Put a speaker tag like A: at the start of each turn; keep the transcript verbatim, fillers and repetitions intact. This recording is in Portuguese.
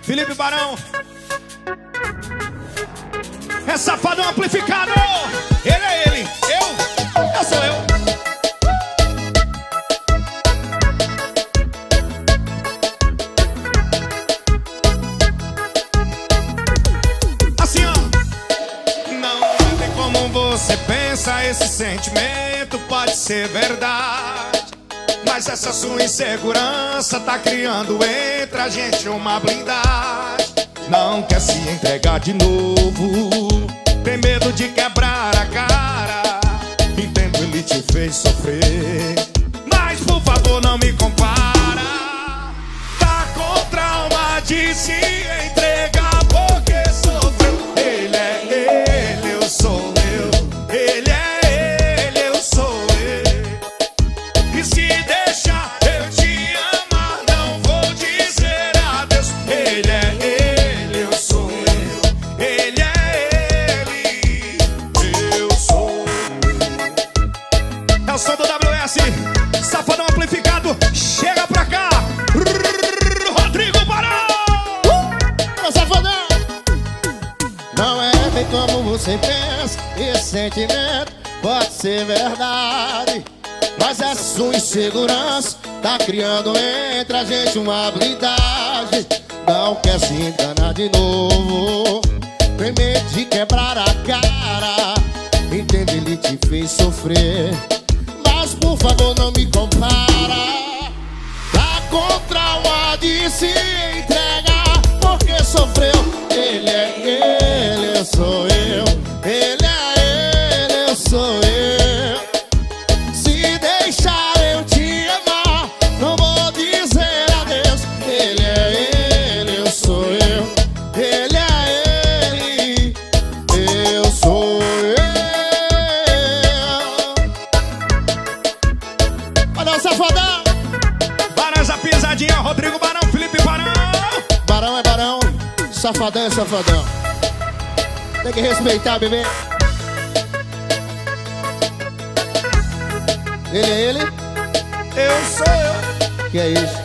A: Felipe Barão. É Safadão amplificado. Ele é ele, eu, eu sou eu. Assim, ó. Não é bem como você pensa. Esse sentimento pode ser verdade, mas essa sua insegurança tá criando entre a gente uma blindagem. Não quer se entregar de novo, tem medo de quebrar a cara. Entendo, ele te fez sofrer, mas por favor não me compara. Tá com trauma de se entregar porque sofreu. Ele é ele, eu sou eu. Ele é ele, eu sou eu. E se deixar eu te amar, não vou dizer adeus. Ele é ele, eu sou eu. Ele é ele, eu sou eu. É o som do W S, Safadão amplificado. Chega pra cá, Rodrigo Barão.
B: uh! Safadão. Não é bem como você pensa. Esse sentimento pode ser verdade, mas essa sua insegurança tá criando entre a gente uma blindagem. Não quer se enganar de novo, tem medo de quebrar a cara. Entende, ele te fez sofrer, mas por favor não me compara. Tá com trauma de se entregar porque sofreu. Ele é ele, eu sou eu. Ele é ele, eu sou eu. Se deixar eu te amar, não vou dizer adeus. Ele é ele, eu sou eu. Ele é ele, eu sou eu. Olha o Safadão.
A: Barão, essa pisadinha, Rodrigo Barão, Felipe Barão.
B: Barão é barão, Safadão é safadão. Tem que respeitar, bebê. Ele é ele,
A: Eu sou eu.
B: que é isso?